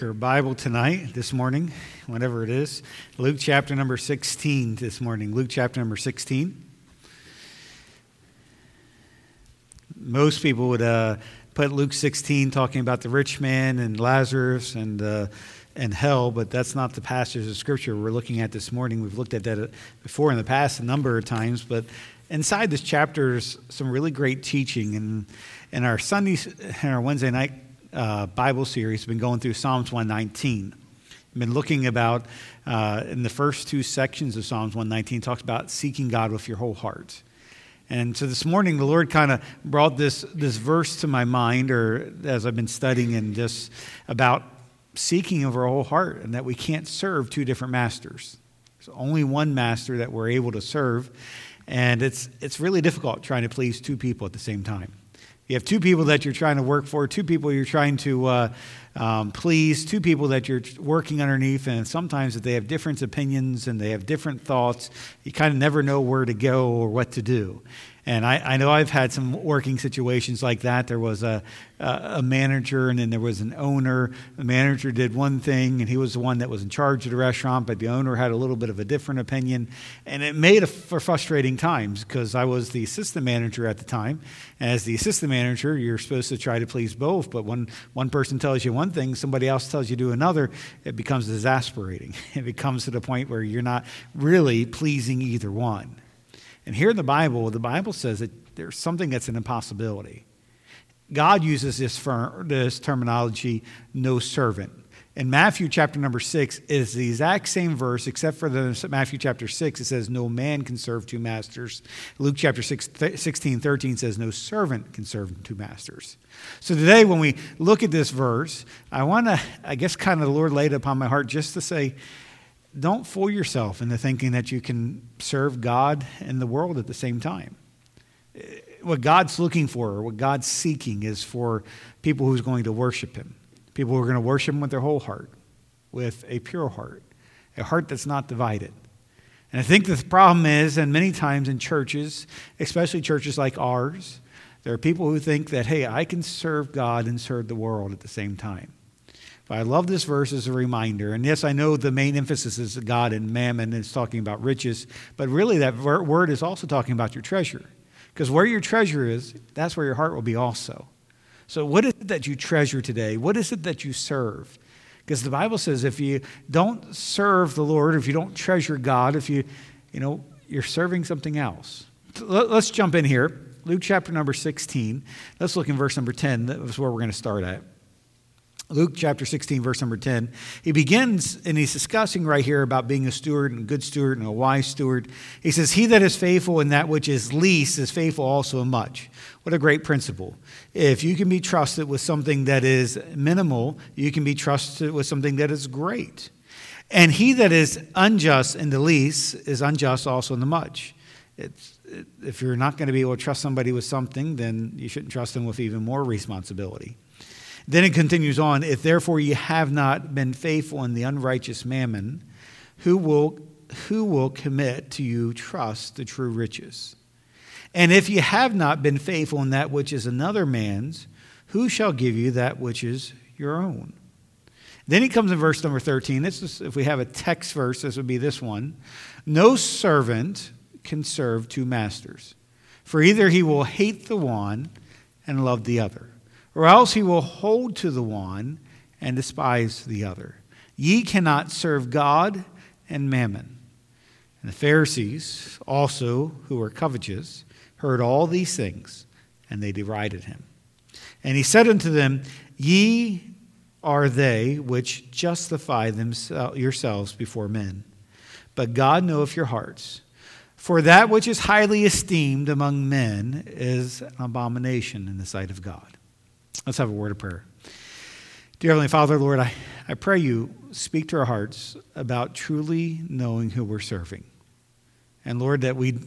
Your Bible tonight, this morning, whatever it is, Luke chapter number 16 this morning. Luke chapter number 16. Most people would put Luke 16 talking about the rich man and Lazarus and hell, but that's not the passage of Scripture we're looking at this morning. We've looked at that before in the past a number of times, but inside this chapter is some really great teaching. And in our Wednesday night Bible series, we've been going through Psalms 119. We've been looking about, in the first two sections of Psalms 119, talks about seeking God with your whole heart. And so this morning, the Lord kind of brought this verse to my mind, or as I've been studying, and just about seeking of our whole heart, and that we can't serve two different masters. There's only one master that we're able to serve, and it's really difficult trying to please two people at the same time. You have two people that you're trying to work for, two people you're trying to please, two people that you're working underneath, and sometimes if they have different opinions and they have different thoughts, you kind of never know where to go or what to do. And I know I've had some working situations like that. There was a manager, and then there was an owner. The manager did one thing, and he was the one that was in charge of the restaurant, but the owner had a little bit of a different opinion. And it made for frustrating times, because I was the assistant manager at the time. And as the assistant manager, you're supposed to try to please both, but when one person tells you one thing, somebody else tells you to do another, it becomes exasperating. It becomes to the point where you're not really pleasing either one. And here in the Bible says that there's something that's an impossibility. God uses this terminology, no servant. In Matthew chapter number 6, it's the exact same verse, except for the Matthew chapter 6, it says no man can serve two masters. Luke chapter 16:13 says no servant can serve two masters. So today when we look at this verse, I want to, kind of the Lord laid it upon my heart just to say, don't fool yourself into thinking that you can serve God and the world at the same time. What God's looking for, or what God's seeking, is for people who's going to worship Him. People who are going to worship Him with their whole heart, with a pure heart, a heart that's not divided. And I think the problem is, and many times in churches, especially churches like ours, there are people who think that, hey, I can serve God and serve the world at the same time. But I love this verse as a reminder. And yes, I know the main emphasis is God and mammon. It's talking about riches. But really that word is also talking about your treasure. Because where your treasure is, that's where your heart will be also. So what is it that you treasure today? What is it that you serve? Because the Bible says if you don't serve the Lord, if you don't treasure God, if you're serving something else. Let's jump in here. Luke chapter number 16. Let's look in verse number 10. That's where we're going to start at. Luke chapter 16, verse number 10. He begins, and he's discussing right here about being a steward and a good steward and a wise steward. He says, he that is faithful in that which is least is faithful also in much. What a great principle. If you can be trusted with something that is minimal, you can be trusted with something that is great. And he that is unjust in the least is unjust also in the much. If you're not going to be able to trust somebody with something, then you shouldn't trust them with even more responsibility. Then it continues on, if therefore ye have not been faithful in the unrighteous mammon, who will commit to you trust the true riches? And if ye have not been faithful in that which is another man's, who shall give you that which is your own? Then he comes in verse number 13. If we have a text verse, this would be this one. No servant can serve two masters, for either he will hate the one and love the other, or else he will hold to the one and despise the other. Ye cannot serve God and mammon. And the Pharisees also, who were covetous, heard all these things, and they derided him. And he said unto them, ye are they which justify yourselves before men, but God knoweth your hearts. For that which is highly esteemed among men is an abomination in the sight of God. Let's have a word of prayer. Dear Heavenly Father, Lord, I pray you speak to our hearts about truly knowing who we're serving. And Lord, that we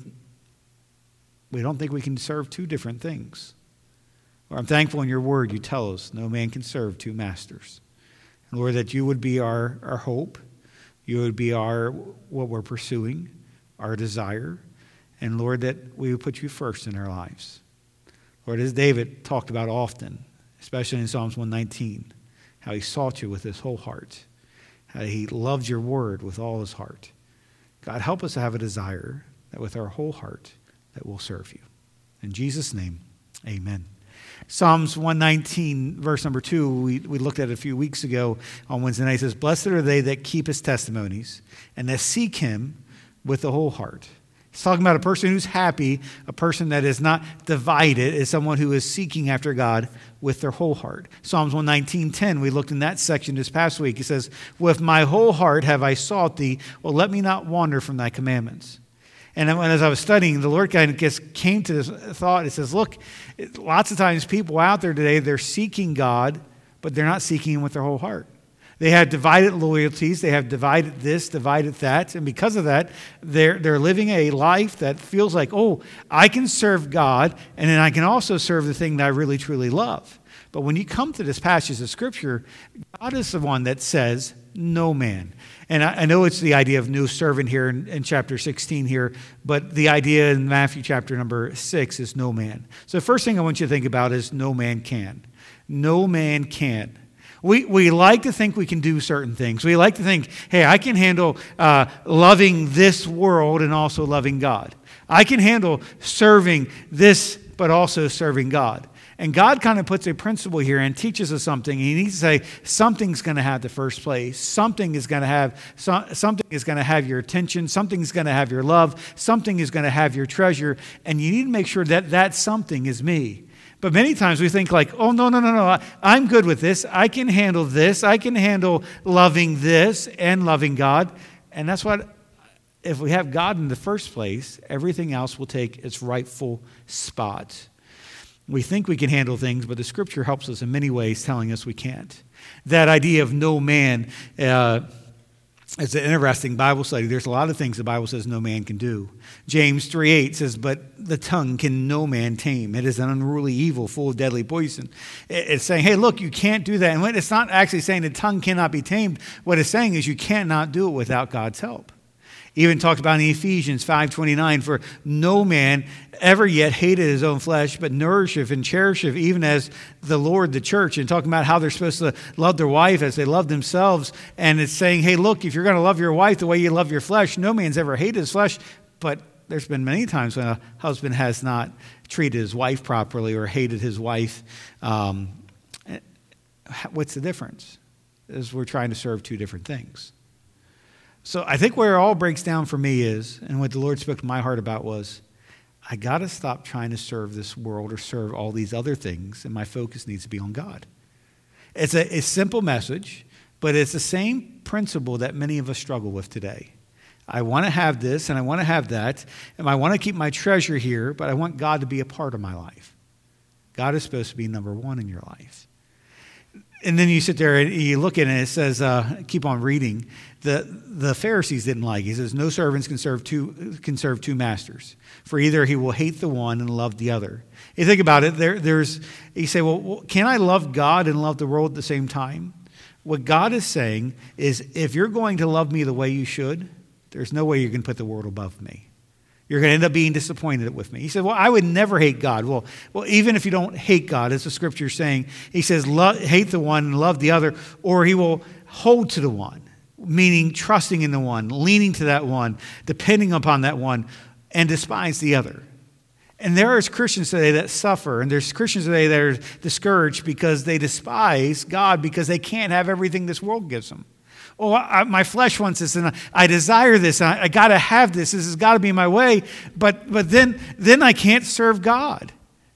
don't think we can serve two different things. Lord, I'm thankful in your word you tell us no man can serve two masters. And Lord, that you would be our hope. You would be what we're pursuing, our desire. And Lord, that we would put you first in our lives. Lord, as David talked about often, especially in Psalms 119, how he sought you with his whole heart, how he loved your word with all his heart. God, help us to have a desire that with our whole heart that we'll serve you. In Jesus' name, amen. Psalms 119, verse number 2, we looked at it a few weeks ago on Wednesday night. It says, blessed are they that keep his testimonies and that seek him with the whole heart. It's talking about a person who's happy, a person that is not divided, is someone who is seeking after God with their whole heart. Psalms 119:10, we looked in that section this past week. It says, with my whole heart have I sought thee, well, let me not wander from thy commandments. And as I was studying, the Lord kind of came to this thought. It says, look, lots of times people out there today, they're seeking God, but they're not seeking him with their whole heart. They have divided loyalties. They have divided this, divided that. And because of that, they're living a life that feels like, oh, I can serve God, and then I can also serve the thing that I really, truly love. But when you come to this passage of Scripture, God is the one that says, no man. And I know it's the idea of no servant here in chapter 16 here, but the idea in Matthew chapter number 6 is no man. So the first thing I want you to think about is no man can. No man can. We like to think we can do certain things. We like to think, hey, I can handle loving this world and also loving God. I can handle serving this, but also serving God. And God kind of puts a principle here and teaches us something. He needs to say something's going to have the first place. Something is going to have your attention. Something's going to have your love. Something is going to have your treasure. And you need to make sure that that something is me. But many times we think like, oh, no, I'm good with this. I can handle this. I can handle loving this and loving God. And that's what, if we have God in the first place, everything else will take its rightful spot. We think we can handle things, but the Scripture helps us in many ways telling us we can't. That idea of no man is an interesting Bible study. There's a lot of things the Bible says no man can do. James 3:8 says, but the tongue can no man tame. It is an unruly evil full of deadly poison. It's saying, hey, look, you can't do that. And it's not actually saying the tongue cannot be tamed. What it's saying is you cannot do it without God's help. Even talked about in Ephesians 5:29, for no man ever yet hated his own flesh, but nourisheth and cherisheth, even as the Lord, the church. And talking about how they're supposed to love their wife as they love themselves. And it's saying, hey, look, if you're going to love your wife the way you love your flesh, no man's ever hated his flesh. But there's been many times when a husband has not treated his wife properly or hated his wife. What's the difference? Is we're trying to serve two different things. So I think where it all breaks down for me is, and what the Lord spoke to my heart about was, I got to stop trying to serve this world or serve all these other things, and my focus needs to be on God. It's a simple message, but it's the same principle that many of us struggle with today. I want to have this, and I want to have that, and I want to keep my treasure here, but I want God to be a part of my life. God is supposed to be number one in your life. And then you sit there and you look at it and it says, keep on reading. The Pharisees didn't like it. He says, no servants can serve two masters. For either he will hate the one and love the other. You think about it, you say, well, can I love God and love the world at the same time? What God is saying is, if you're going to love me the way you should, there's no way you're going to put the world above me. You're going to end up being disappointed with me. He said, well, I would never hate God. Well, even if you don't hate God, as the Scripture is saying, he says, hate the one and love the other, or he will hold to the one, meaning trusting in the one, leaning to that one, depending upon that one, and despise the other. And there are Christians today that suffer, and there's Christians today that are discouraged because they despise God because they can't have everything this world gives them. Oh, my flesh wants this, and I desire this, and I got to have this. This has got to be my way. But then I can't serve God.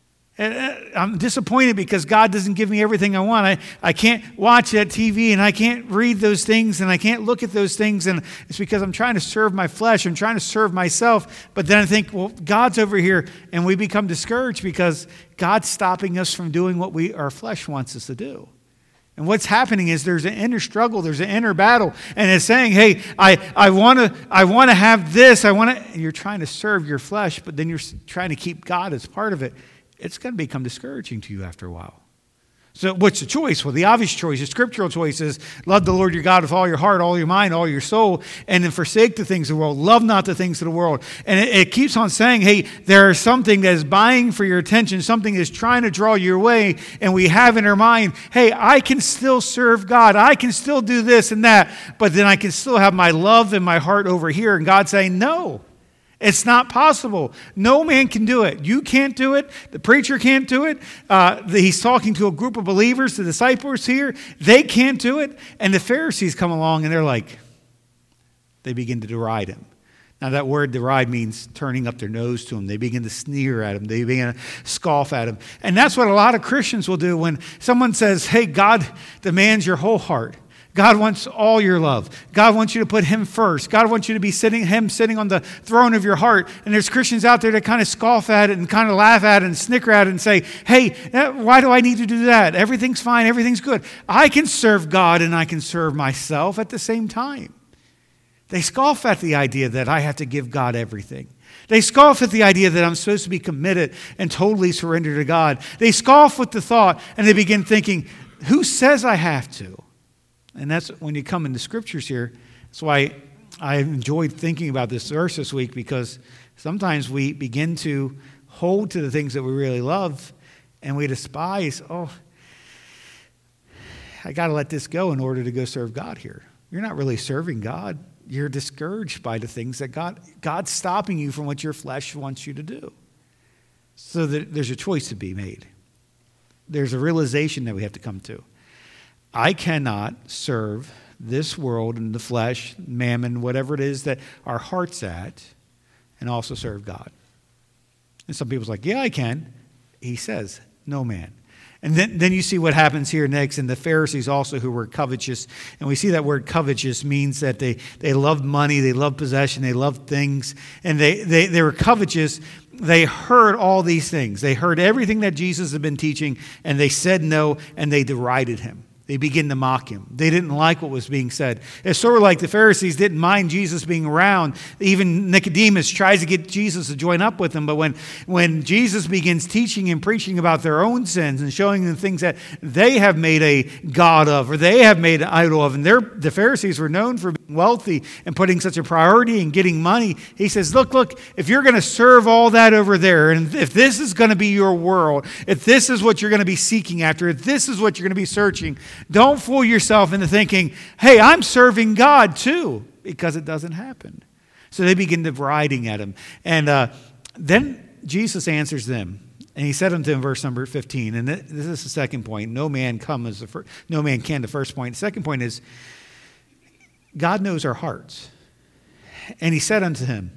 And I'm disappointed because God doesn't give me everything I want. I can't watch that TV, and I can't read those things, and I can't look at those things, and it's because I'm trying to serve my flesh. I'm trying to serve myself. But then I think, well, God's over here, and we become discouraged because God's stopping us from doing what our flesh wants us to do. And what's happening is there's an inner struggle, there's an inner battle, and it's saying, hey, I want to have this, you're trying to serve your flesh, but then you're trying to keep God as part of it. It's going to become discouraging to you after a while. So what's the choice? Well, the obvious choice, the scriptural choice is love the Lord your God with all your heart, all your mind, all your soul, and then forsake the things of the world. Love not the things of the world. And it keeps on saying, hey, there is something that is vying for your attention, something that is trying to draw you away, and we have in our mind, hey, I can still serve God. I can still do this and that, but then I can still have my love and my heart over here. And God's saying, no. It's not possible. No man can do it. You can't do it. The preacher can't do it. He's talking to a group of believers, the disciples here. They can't do it. And the Pharisees come along and they're like, they begin to deride him. Now that word deride means turning up their nose to him. They begin to sneer at him. They begin to scoff at him. And that's what a lot of Christians will do when someone says, hey, God demands your whole heart. God wants all your love. God wants you to put him first. God wants you to be sitting on the throne of your heart. And there's Christians out there that kind of scoff at it and kind of laugh at it and snicker at it and say, hey, why do I need to do that? Everything's fine. Everything's good. I can serve God and I can serve myself at the same time. They scoff at the idea that I have to give God everything. They scoff at the idea that I'm supposed to be committed and totally surrendered to God. They scoff with the thought and they begin thinking, who says I have to? And that's when you come into scriptures here. That's why I enjoyed thinking about this verse this week, because sometimes we begin to hold to the things that we really love and we despise. Oh, I got to let this go in order to go serve God here. You're not really serving God. You're discouraged by the things that God's stopping you from what your flesh wants you to do. So there's a choice to be made. There's a realization that we have to come to. I cannot serve this world and the flesh, mammon, whatever it is that our heart's at, and also serve God. And some people's like, yeah, I can. He says, no man. And then you see what happens here next. And the Pharisees also, who were covetous. And we see that word covetous means that they loved money, they loved possession, they loved things. And they were covetous. They heard all these things. They heard everything that Jesus had been teaching, and they said no, and they derided him. They begin to mock him. They didn't like what was being said. It's sort of like the Pharisees didn't mind Jesus being around. Even Nicodemus tries to get Jesus to join up with them. But when Jesus begins teaching and preaching about their own sins and showing them things that they have made a god of or they have made an idol of, and the Pharisees were known for being wealthy and putting such a priority in getting money, he says, look, if you're going to serve all that over there, and if this is going to be your world, if this is what you're going to be seeking after, if this is what you're going to be searching, don't fool yourself into thinking, hey, I'm serving God too, because it doesn't happen. So they begin deriding at him. And then Jesus answers them. And he said unto them, verse number 15, and this is the second point. No man can, the first point. The second point is, God knows our hearts. And he said unto him,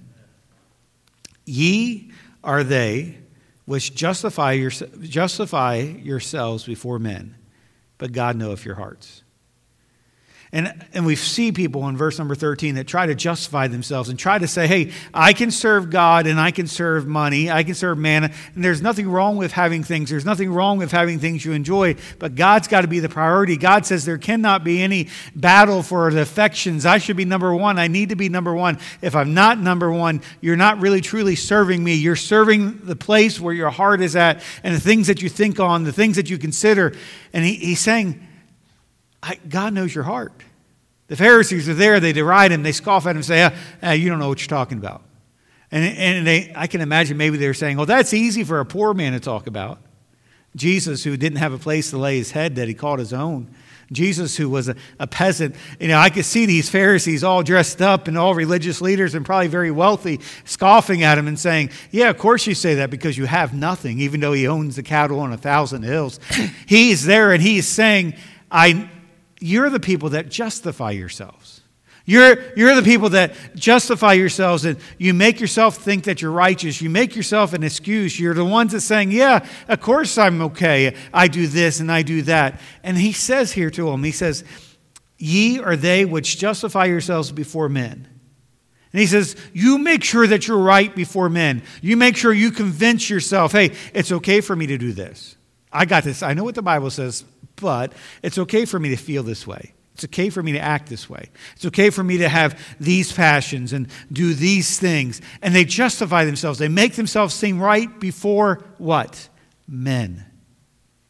ye are they which justify yourselves before men, but God knoweth your hearts. And we see people in verse number 13 that try to justify themselves and try to say, hey, I can serve God and I can serve money, I can serve man, and there's nothing wrong with having things. There's nothing wrong with having things you enjoy, but God's got to be the priority. God says there cannot be any battle for the affections. I should be number one. I need to be number one. If I'm not number one, you're not really truly serving me. You're serving the place where your heart is at and the things that you think on, the things that you consider. And he's saying, God knows your heart. The Pharisees are there. They deride him. They scoff at him and say, you don't know what you're talking about. And I can imagine maybe they're saying, well, that's easy for a poor man to talk about. Jesus, who didn't have a place to lay his head that he called his own. Jesus, who was a peasant. I could see these Pharisees all dressed up and all religious leaders and probably very wealthy scoffing at him and saying, yeah, of course you say that because you have nothing, even though he owns the cattle on 1,000 hills. He's there and he's saying, you're the people that justify yourselves. You're the people that justify yourselves, and you make yourself think that you're righteous. You make yourself an excuse. You're the ones that saying, yeah, of course I'm okay. I do this and I do that. And he says here to them, he says, ye are they which justify yourselves before men. And he says, you make sure that you're right before men. You make sure you convince yourself, hey, it's okay for me to do this. I got this. I know what the Bible says, but it's okay for me to feel this way. It's okay for me to act this way. It's okay for me to have these passions and do these things. And they justify themselves. They make themselves seem right before what? Men.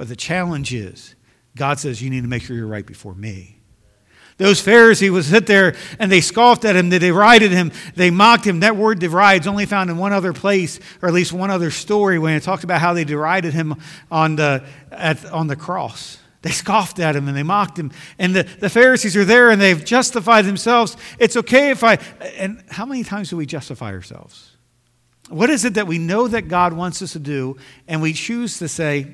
But the challenge is, God says you need to make sure you're right before me. Those Pharisees would sit there and they scoffed at him, they derided him, they mocked him. That word deride is only found in one other place, or at least one other story, when it talks about how they derided him on the cross. They scoffed at him and they mocked him. And the Pharisees are there and they've justified themselves. It's okay if and how many times do we justify ourselves? What is it that we know that God wants us to do and we choose to say,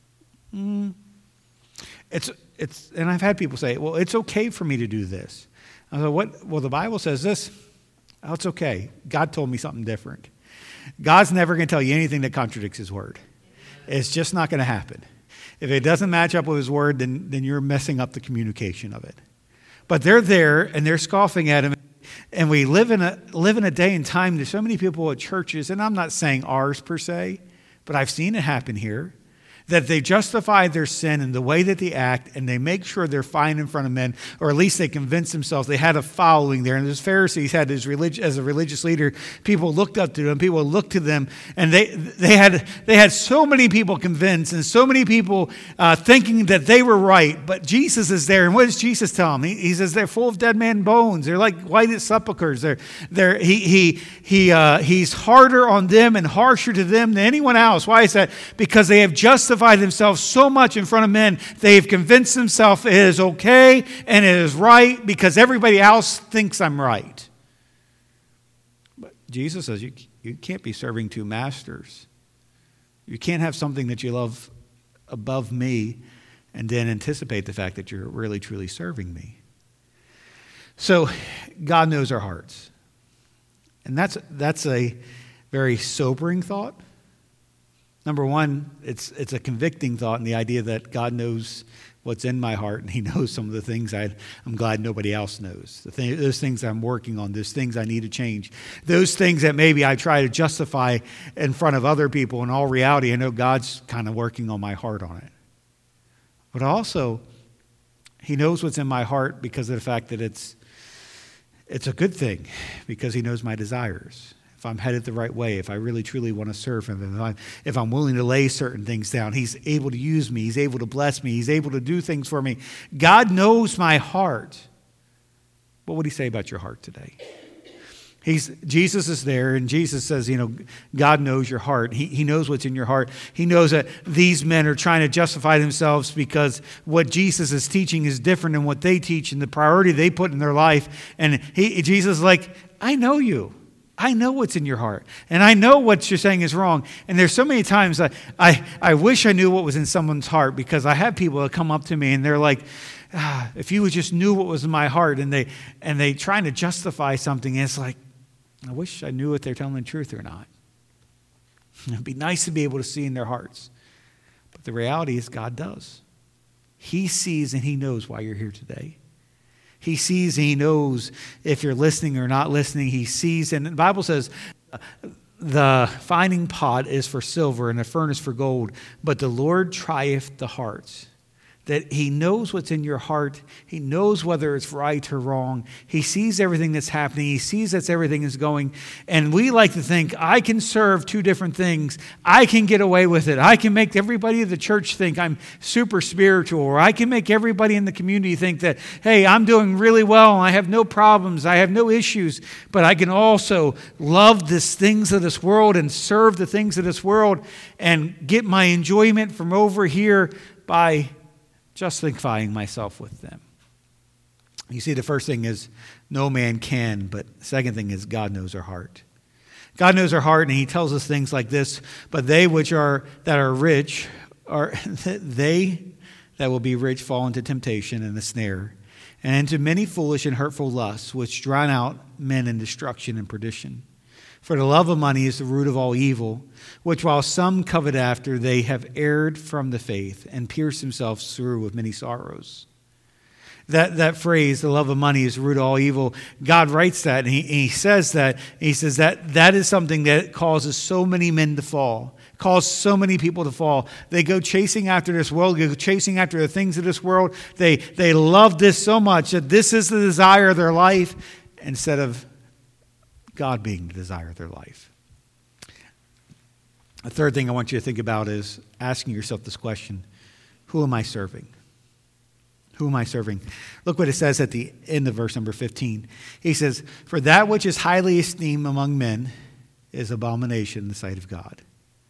and I've had people say, well, it's okay for me to do this. I go, what? Well, the Bible says this. Oh, it's okay. God told me something different. God's never going to tell you anything that contradicts his word. It's just not going to happen. If it doesn't match up with his word, then you're messing up the communication of it. But they're there and they're scoffing at him. And we live in a day and time, there's so many people at churches, and I'm not saying ours per se, but I've seen it happen here, that they justify their sin in the way that they act, and they make sure they're fine in front of men, or at least they convince themselves they had a following there. And those Pharisees had as a religious leader, people looked up to them, people looked to them, and they had so many people convinced and so many people thinking that they were right. But Jesus is there, and what does Jesus tell them? He says they're full of dead man bones. They're like whited sepulchres. He's harder on them and harsher to them than anyone else. Why is that? Because they have justified themselves so much in front of men, they've convinced themselves it is okay and it is right because everybody else thinks I'm right. But Jesus says you can't be serving two masters. You can't have something that you love above me and then anticipate the fact that you're really truly serving me. So God knows our hearts. And that's a very sobering thought. Number one, it's a convicting thought in the idea that God knows what's in my heart, and he knows some of the things I'm glad nobody else knows. Those things I'm working on, those things I need to change, those things that maybe I try to justify in front of other people. In all reality, I know God's kind of working on my heart on it. But also, he knows what's in my heart because of the fact that it's a good thing, because he knows my desires. If I'm headed the right way, if I really truly want to serve him, if I'm willing to lay certain things down, he's able to use me, he's able to bless me, he's able to do things for me. God knows my heart. What would he say about your heart today? Jesus is there, and Jesus says, God knows your heart. He knows what's in your heart. He knows that these men are trying to justify themselves because what Jesus is teaching is different than what they teach and the priority they put in their life. And Jesus is like, I know you. I know what's in your heart, and I know what you're saying is wrong. And there's so many times I wish I knew what was in someone's heart, because I have people that come up to me and they're like, if you just knew what was in my heart, and they trying to justify something, and it's like, I wish I knew if they're telling the truth or not. It'd be nice to be able to see in their hearts. But the reality is God does. He sees and he knows why you're here today. He sees and he knows if you're listening or not listening. He sees, and the Bible says the finding pot is for silver and the furnace for gold, but the Lord trieth the hearts. That he knows what's in your heart. He knows whether it's right or wrong. He sees everything that's happening. He sees that everything is going. And we like to think, I can serve two different things. I can get away with it. I can make everybody at the church think I'm super spiritual. Or I can make everybody in the community think that, hey, I'm doing really well. And I have no problems. I have no issues. But I can also love the things of this world and serve the things of this world and get my enjoyment from over here by justifying myself with them. You see, the first thing is no man can, but the second thing is God knows our heart. God knows our heart, and he tells us things like this, but they that are rich, they that will be rich fall into temptation and a snare, and into many foolish and hurtful lusts, which drown out men in destruction and perdition. For the love of money is the root of all evil, which while some covet after, they have erred from the faith and pierced themselves through with many sorrows. That phrase, the love of money is the root of all evil, God writes that, and he says that. He says that is something that causes so many men to fall, causes so many people to fall. They go chasing after this world, go chasing after the things of this world. They love this so much that this is the desire of their life, instead of God being the desire of their life. A third thing I want you to think about is asking yourself this question: Who am I serving? Who am I serving? Look what it says at the end of verse number 15. He says, for that which is highly esteemed among men is abomination in the sight of God.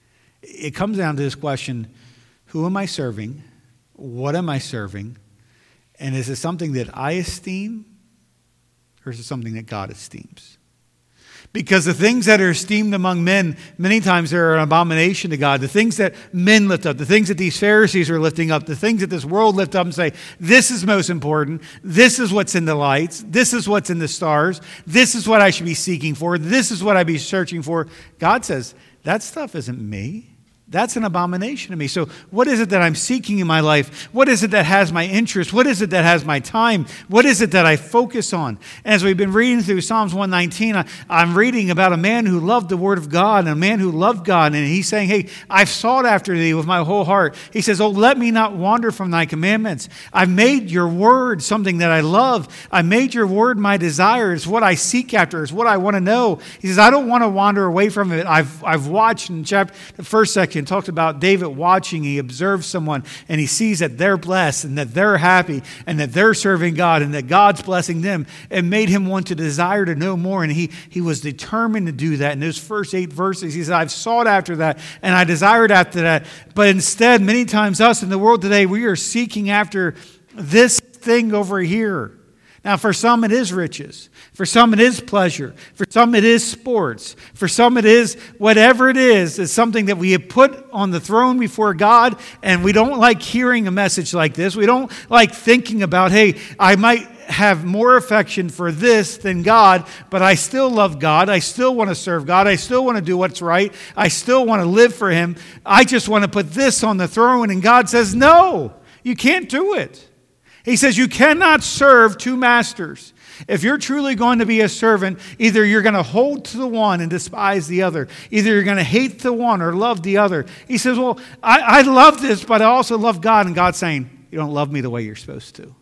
It comes down to this question, who am I serving? What am I serving? And is it something that I esteem, or is it something that God esteems? Because the things that are esteemed among men, many times they're an abomination to God. The things that men lift up, the things that these Pharisees are lifting up, the things that this world lift up and say, this is most important, this is what's in the lights, this is what's in the stars, this is what I should be seeking for, this is what I be searching for. God says, that stuff isn't me. That's an abomination to me. So what is it that I'm seeking in my life? What is it that has my interest? What is it that has my time? What is it that I focus on? As we've been reading through Psalms 119, I'm reading about a man who loved the Word of God and a man who loved God. And he's saying, hey, I've sought after thee with my whole heart. He says, oh, let me not wander from thy commandments. I've made your word something that I love. I made your word my desire. It's what I seek after. It's what I want to know. He says, I don't want to wander away from it. I've watched in the first section, talks about David watching. He observes someone and he sees that they're blessed and that they're happy and that they're serving God and that God's blessing them. It made him want to desire to know more, and he was determined to do that. In those first 8 verses, he said, I've sought after that and I desired after that. But instead, many times us in the world today, we are seeking after this thing over here. Now, for some, it is riches. For some, it is pleasure. For some, it is sports. For some, it is whatever it is. It's something that we have put on the throne before God, and we don't like hearing a message like this. We don't like thinking about, hey, I might have more affection for this than God, but I still love God. I still want to serve God. I still want to do what's right. I still want to live for Him. I just want to put this on the throne. And God says, no, you can't do it. He says you cannot serve 2 masters. If you're truly going to be a servant, either you're going to hold to the one and despise the other. Either you're going to hate the one or love the other. He says, well, I love this, but I also love God. And God's saying, you don't love me the way you're supposed to.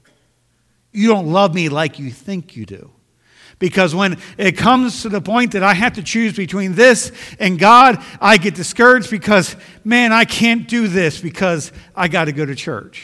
You don't love me like you think you do. Because when it comes to the point that I have to choose between this and God, I get discouraged because, man, I can't do this because I got to go to church.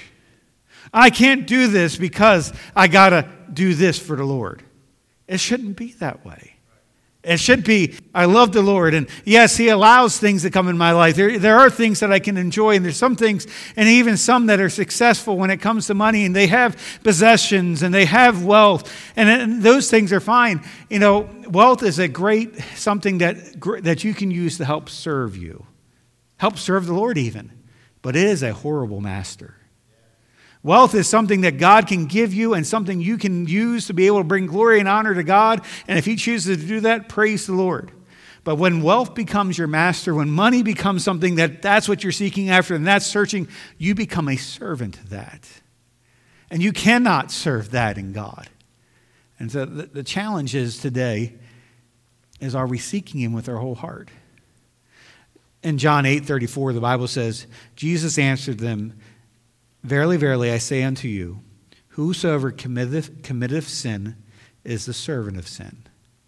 I can't do this because I got to do this for the Lord. It shouldn't be that way. It should be, I love the Lord. And yes, He allows things to come in my life. There are things that I can enjoy. And there's some things, and even some that are successful when it comes to money. And they have possessions and they have wealth. And those things are fine. You know, wealth is a great, something that you can use to help serve you. Help serve the Lord even. But it is a horrible master. Wealth is something that God can give you and something you can use to be able to bring glory and honor to God. And if He chooses to do that, praise the Lord. But when wealth becomes your master, when money becomes something that's what you're seeking after and that's searching, you become a servant to that. And you cannot serve that in God. And so the challenge is today is, are we seeking Him with our whole heart? In John 8:34, the Bible says, Jesus answered them, verily, verily, I say unto you, whosoever committeth sin is the servant of sin.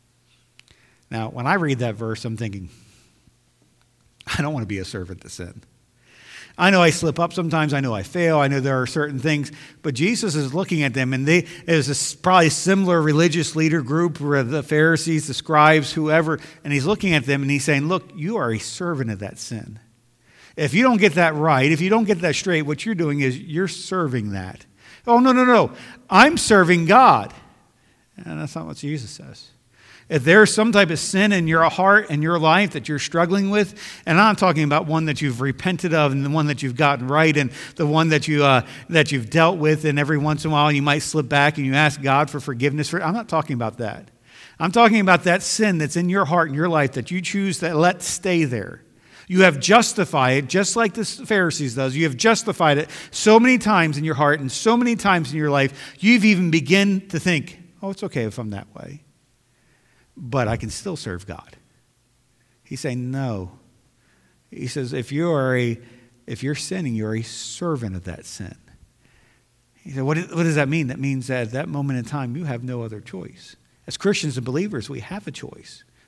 Now, when I read that verse, I'm thinking, I don't want to be a servant to sin. I know I slip up sometimes. I know I fail. I know there are certain things. But Jesus is looking at them, and it was probably a similar religious leader group, where the Pharisees, the scribes, whoever, and He's looking at them, and He's saying, look, you are a servant of that sin. If you don't get that right, if you don't get that straight, what you're doing is you're serving that. Oh, no. I'm serving God. And that's not what Jesus says. If there's some type of sin in your heart and your life that you're struggling with, and I'm talking about one that you've repented of and the one that you've gotten right and the one that you've dealt with, and every once in a while you might slip back and you ask God for forgiveness for it. I'm not talking about that. I'm talking about that sin that's in your heart and your life that you choose to let stay there. You have justified it, just like the Pharisees does. You have justified it so many times in your heart and so many times in your life, you've even begun to think, oh, it's okay if I'm that way. But I can still serve God. He's saying, no. He says, if you're sinning, you're a servant of that sin. He said, what does that mean? That means that at that moment in time, you have no other choice. As Christians and believers, we have a choice.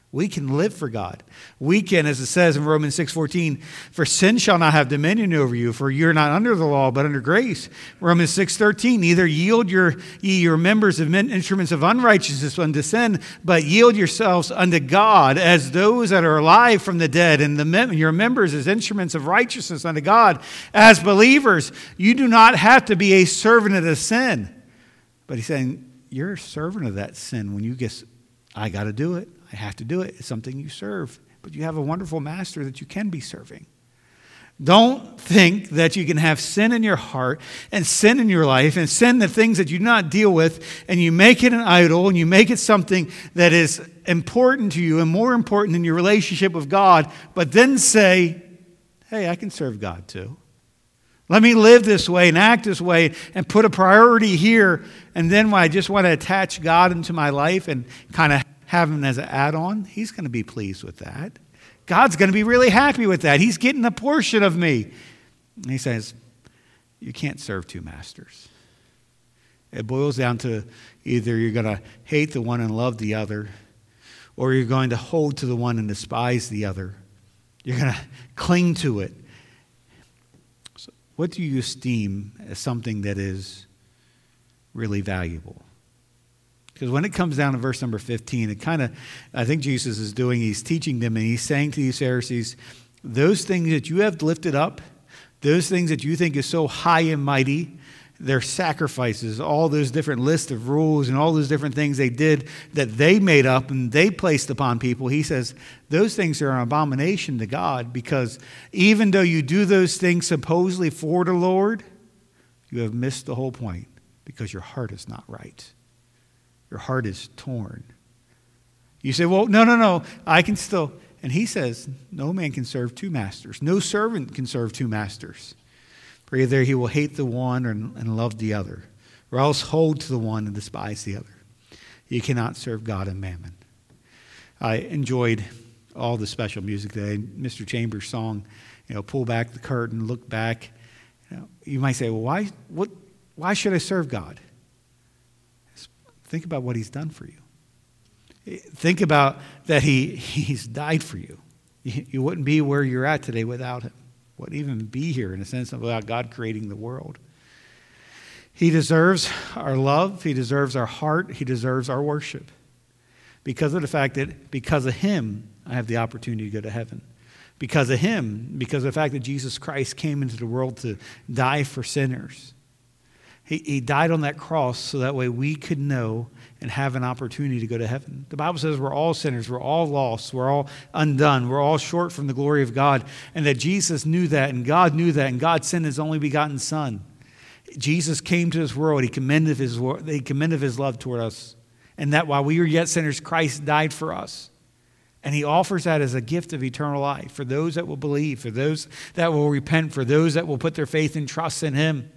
We can live for God. We can, as it says in Romans 6:14, for sin shall not have dominion over you, for you're not under the law, but under grace. Romans 6:13, neither yield your members of instruments of unrighteousness unto sin, but yield yourselves unto God as those that are alive from the dead, and your members as instruments of righteousness unto God. As believers, you do not have to be a servant of the sin. But he's saying, you're a servant of that sin when you guess, I got to do it. I have to do it. It's something you serve. But you have a wonderful master that you can be serving. Don't think that you can have sin in your heart and sin in your life and sin the things that you do not deal with, and you make it an idol and you make it something that is important to you and more important than your relationship with God, but then say, hey, I can serve God too. Let me live this way and act this way and put a priority here, and then when I just want to attach God into my life and kind of have him as an add-on, he's going to be pleased with that. God's going to be really happy with that. He's getting a portion of me. And he says, you can't serve two masters. It boils down to either you're going to hate the one and love the other, or you're going to hold to the one and despise the other. You're going to cling to it. So what do you esteem as something that is really valuable? Because when it comes down to verse number 15, it kind of, I think Jesus is doing, he's teaching them and he's saying to these Pharisees, those things that you have lifted up, those things that you think is so high and mighty, their sacrifices, all those different lists of rules and all those different things they did that they made up and they placed upon people, he says, those things are an abomination to God, because even though you do those things supposedly for the Lord, you have missed the whole point, because your heart is not right. Your heart is torn. You say, well, no, I can still. And he says, no man can serve two masters. No servant can serve two masters. For either he will hate the one and love the other, or else hold to the one and despise the other. You cannot serve God and mammon. I enjoyed all the special music today. Mr. Chambers' song, pull back the curtain, look back. You might say, well, why should I serve God? Think about what he's done for you. Think about that he's died for you. You wouldn't be where you're at today without him. Wouldn't even be here in a sense without God creating the world. He deserves our love. He deserves our heart. He deserves our worship. Because of the fact that because of him, I have the opportunity to go to heaven. Because of him, because of the fact that Jesus Christ came into the world to die for sinners. He died on that cross so that way we could know and have an opportunity to go to heaven. The Bible says we're all sinners, we're all lost, we're all undone, we're all short from the glory of God, and that Jesus knew that, and God knew that, and God sent his only begotten Son. Jesus came to this world, he commended his love toward us, and that while we were yet sinners, Christ died for us. And he offers that as a gift of eternal life for those that will believe, for those that will repent, for those that will put their faith and trust in him.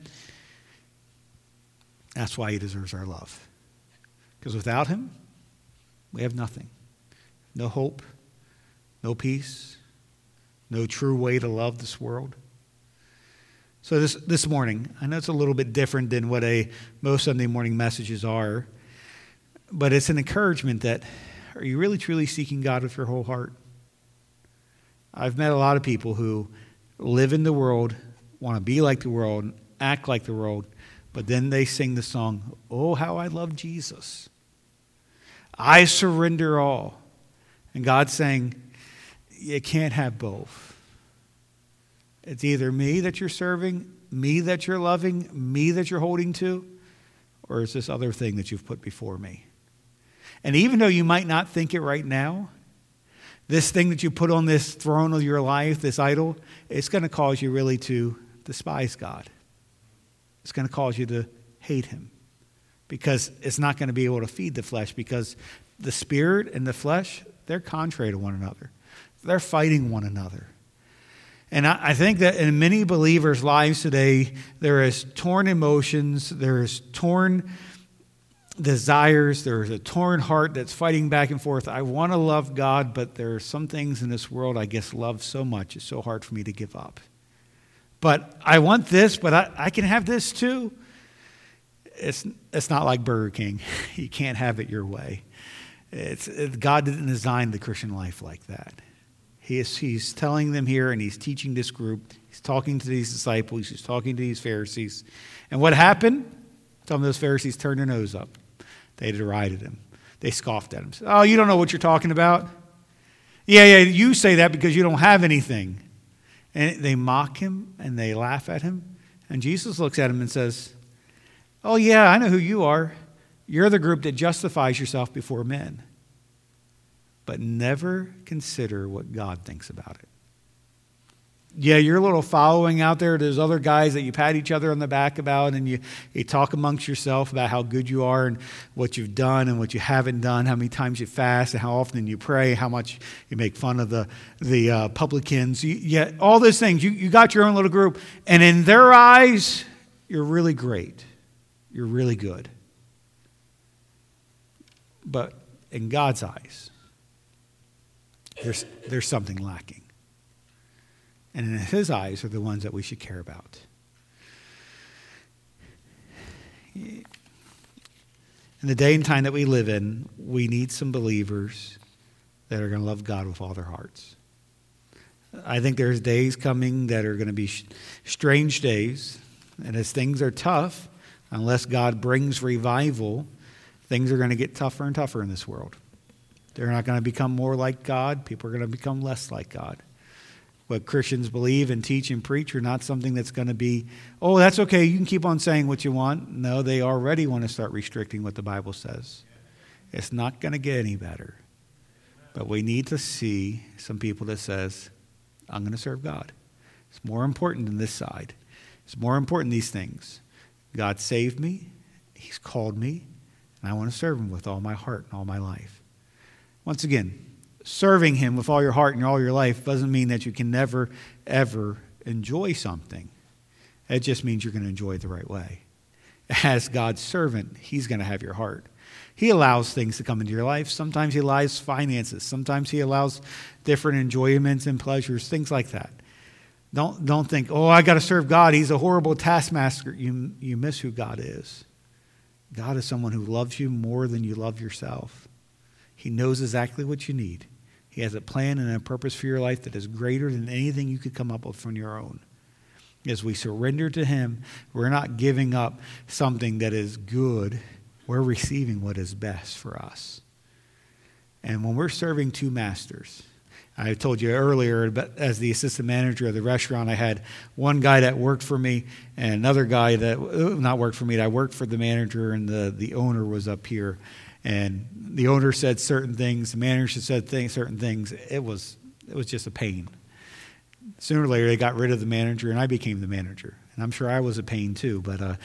That's why he deserves our love. Because without him, we have nothing. No hope, no peace, no true way to love this world. So this morning, I know it's a little bit different than what most Sunday morning messages are, but it's an encouragement that, are you really truly seeking God with your whole heart? I've met a lot of people who live in the world, want to be like the world, act like the world, but then they sing the song, oh, how I love Jesus. I surrender all. And God's saying, you can't have both. It's either me that you're serving, me that you're loving, me that you're holding to, or it's this other thing that you've put before me. And even though you might not think it right now, this thing that you put on this throne of your life, this idol, it's going to cause you really to despise God. It's going to cause you to hate him, because it's not going to be able to feed the flesh, because the spirit and the flesh, they're contrary to one another. They're fighting one another. And I think that in many believers' lives today, there is torn emotions, there is torn desires, there is a torn heart that's fighting back and forth. I want to love God, but there are some things in this world I guess love so much, it's so hard for me to give up. But I want this, but I can have this too. It's not like Burger King. You can't have it your way. God didn't design the Christian life like that. He's telling them here, and he's teaching this group. He's talking to these disciples. He's talking to these Pharisees. And what happened? Some of those Pharisees turned their nose up. They derided him. They scoffed at him. Said, oh, you don't know what you're talking about? Yeah, you say that because you don't have anything. And they mock him and they laugh at him. And Jesus looks at him and says, oh, yeah, I know who you are. You're the group that justifies yourself before men. But never consider what God thinks about it. Yeah, you're a little following out there. There's other guys that you pat each other on the back about, and you talk amongst yourself about how good you are and what you've done and what you haven't done, how many times you fast and how often you pray, how much you make fun of the publicans. All those things. You got your own little group, and in their eyes, you're really great. You're really good. But in God's eyes, there's something lacking. And in his eyes are the ones that we should care about. In the day and time that we live in, we need some believers that are going to love God with all their hearts. I think there's days coming that are going to be strange days. And as things are tough, unless God brings revival, things are going to get tougher and tougher in this world. They're not going to become more like God. People are going to become less like God. What Christians believe and teach and preach are not something that's going to be, oh, that's okay, you can keep on saying what you want. No, they already want to start restricting what the Bible says. It's not going to get any better. But we need to see some people that says, I'm going to serve God. It's more important than this side. It's more important than these things. God saved me. He's called me. And I want to serve him with all my heart and all my life. Once again, serving him with all your heart and all your life doesn't mean that you can never, ever enjoy something. It just means you're going to enjoy it the right way. As God's servant, he's going to have your heart. He allows things to come into your life. Sometimes he allows finances. Sometimes he allows different enjoyments and pleasures, things like that. Don't think, oh, I got to serve God. He's a horrible taskmaster. You miss who God is. God is someone who loves you more than you love yourself. He knows exactly what you need. He has a plan and a purpose for your life that is greater than anything you could come up with on your own. As we surrender to him, we're not giving up something that is good. We're receiving what is best for us. And when we're serving two masters, I told you earlier, but as the assistant manager of the restaurant, I had one guy that worked for me and another guy that not worked for me. I worked for the manager, and the owner was up here. And the owner said certain things, the manager said certain things. It was just a pain. Sooner or later, they got rid of the manager, and I became the manager. And I'm sure I was a pain too.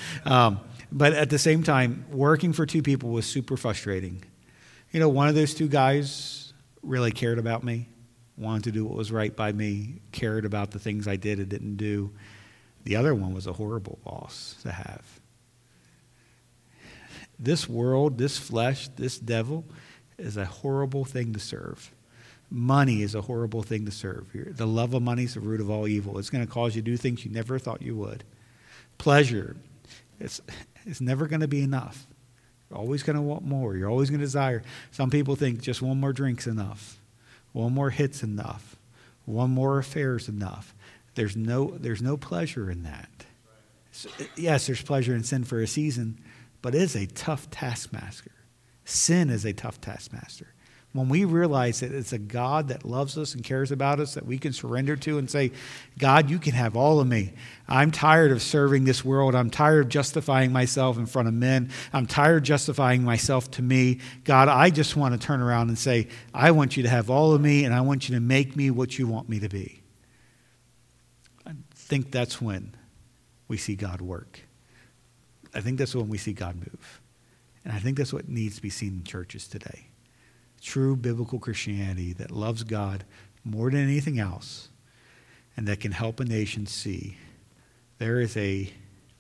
But at the same time, working for two people was super frustrating. You know, one of those two guys really cared about me, wanted to do what was right by me, cared about the things I did and didn't do. The other one was a horrible boss to have. This world, this flesh, this devil is a horrible thing to serve. Money is a horrible thing to serve. The love of money is the root of all evil. It's going to cause you to do things you never thought you would. Pleasure, it's never going to be enough. You're always going to want more. You're always going to desire. Some people think just one more drink's enough. One more hit's enough. One more affair's enough. There's no pleasure in that. So, yes, there's pleasure in sin for a season, but it is a tough taskmaster. Sin is a tough taskmaster. When we realize that it's a God that loves us and cares about us that we can surrender to and say, God, you can have all of me. I'm tired of serving this world. I'm tired of justifying myself in front of men. I'm tired of justifying myself to me. God, I just want to turn around and say, I want you to have all of me, and I want you to make me what you want me to be. I think that's when we see God work. I think that's when we see God move. And I think that's what needs to be seen in churches today. True biblical Christianity that loves God more than anything else and that can help a nation see there is a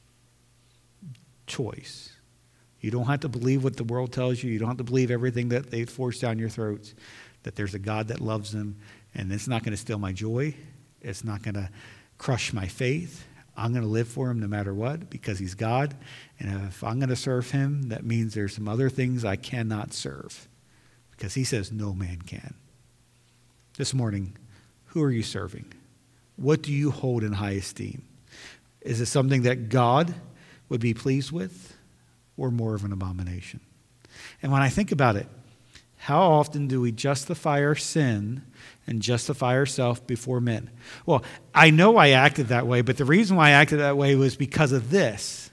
choice. You don't have to believe what the world tells you. You don't have to believe everything that they force down your throats, that there's a God that loves them, and it's not going to steal my joy. It's not going to crush my faith. I'm going to live for him no matter what because he's God. And if I'm going to serve him, that means there's some other things I cannot serve because he says no man can. This morning, who are you serving? What do you hold in high esteem? Is it something that God would be pleased with, or more of an abomination? And when I think about it, how often do we justify our sin and justify ourselves before men? Well, I know I acted that way, but the reason why I acted that way was because of this.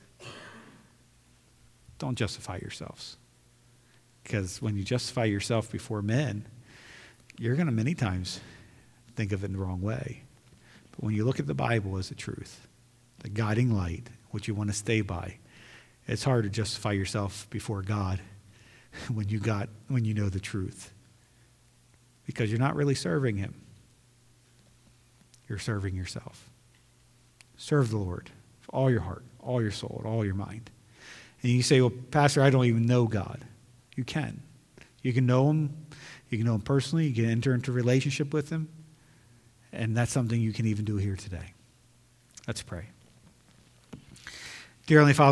Don't justify yourselves. Because when you justify yourself before men, you're going to many times think of it in the wrong way. But when you look at the Bible as the truth, the guiding light, what you want to stay by, it's hard to justify yourself before God when you know the truth. Because you're not really serving him. You're serving yourself. Serve the Lord with all your heart, all your soul, and all your mind. And you say, well, Pastor, I don't even know God. You can. You can know him. You can know him personally. You can enter into a relationship with him. And that's something you can even do here today. Let's pray. Dear Heavenly Father,